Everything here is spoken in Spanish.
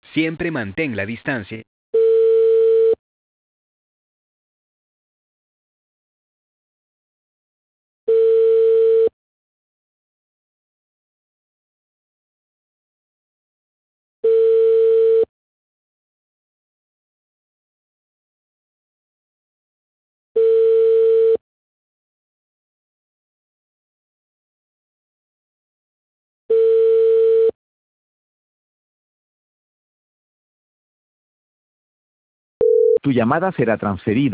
Siempre mantén la distancia. Tu llamada será transferida.